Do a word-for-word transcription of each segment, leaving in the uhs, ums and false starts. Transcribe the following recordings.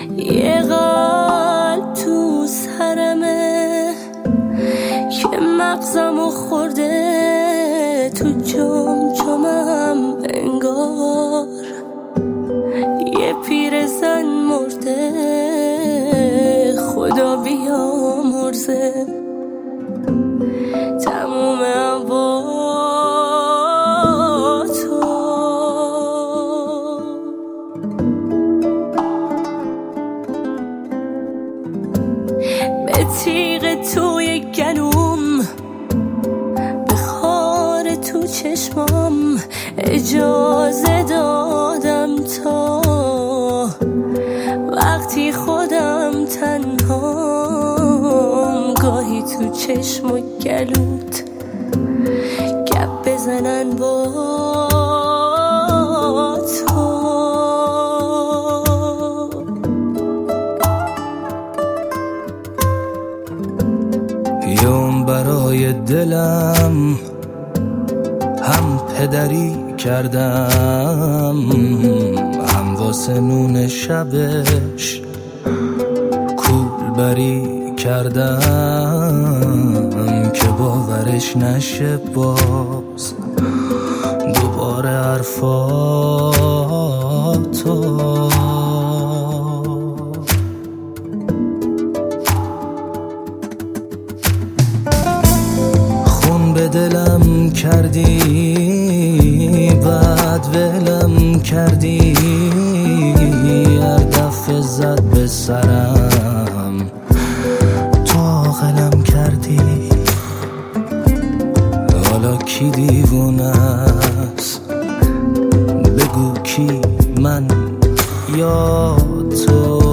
یه قلب تو سرمه که مغزمو خورده تو جمجمم انگار. یه پیرزن مرده خدا بیامرزه تموم هوا تو. به تیغ توی گلوم، به خار تو چشمام اجازه دادم تا وقتی خودم تنهام گاهی تو چشم و گلوت گپ بزنن با تو. یوم برای دلم هم پدری کردم، هم واسه نون شبش کولبری کردم که باورش نشه باز دوباره حرفاتو. خون به دلم کردی بعد ولم کردی، هر دفعه زد به سرم تو عاقلم کردی. حالا کی دیوونه است بگو کی، من یا تو؟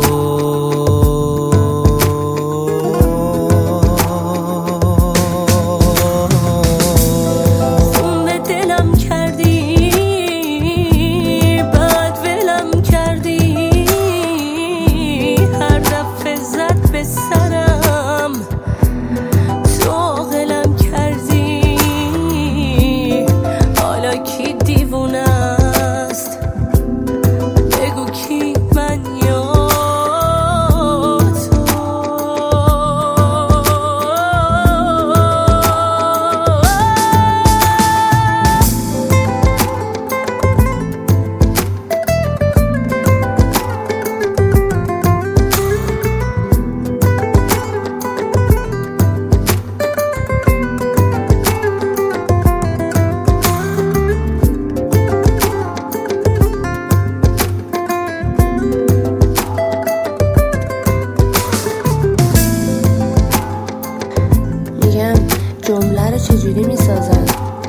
جمله رو چجوری میسازن؟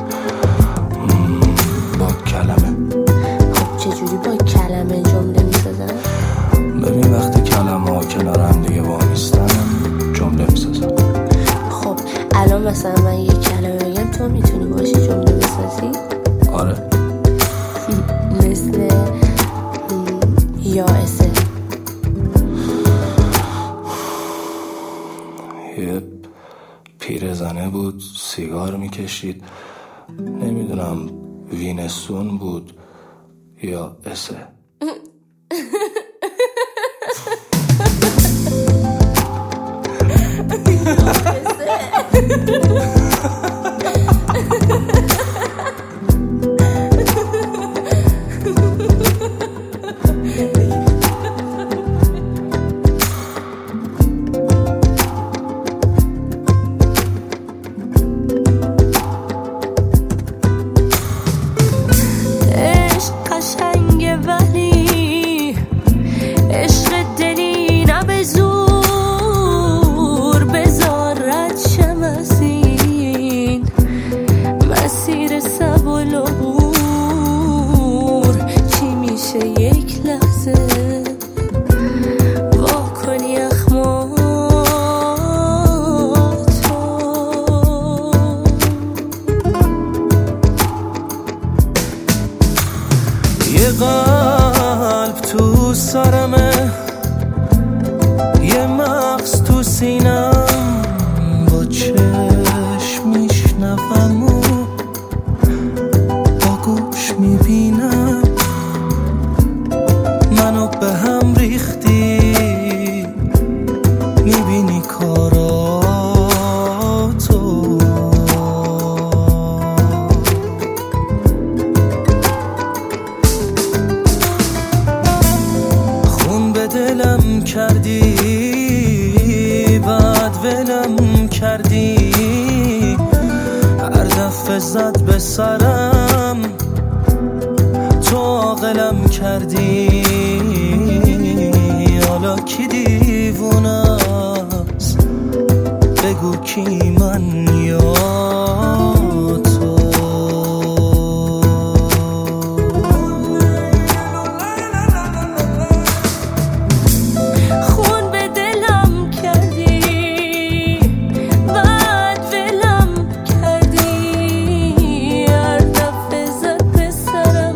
با کلمه. خب چجوری با کلمه جمله میسازن؟ ببین وقتی کلمه ها کنار هم دیگه وامیستن جمله میسازن. خب الان مثلا من یه کلمه بگم تو میتونی باشی جمله بسازی؟ آره. مثل یا اسه. یه پیرزنه بود سیگار میکشید، نمیدونم وینستون بود یا اسه. یه قلب تو سرمه، یه مغز تو سینم، با چشم میشنوم و با گوش میبینم منو به هم ریختی. کردی، بعد ولم کردی، هر دفعه زد به سرم تو عاقلم کردی. حالا کی دیوونه است بگو کی، من یا تو؟ خون به دلم کردی، بعد ولم کردی، هر دفعه زد به سرم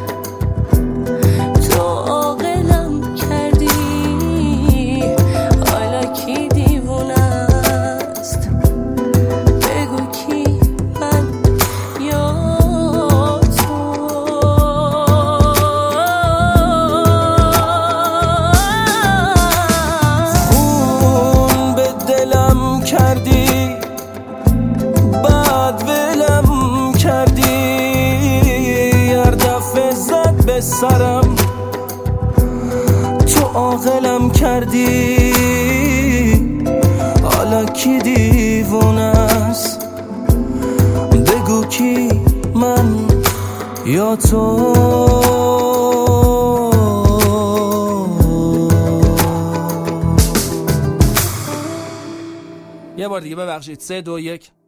تو عاقلم کردی. حالا کی دیوونه است بگو کی، من یا تو؟ خون به دلم کردی، بعد ولم کردی، هر دفعه زد به سرم تو عاقلم کردی. حالا کی دیوونه است بگو کی، من یا تو؟ یه بار دیگه ببخشید. سه دو یک.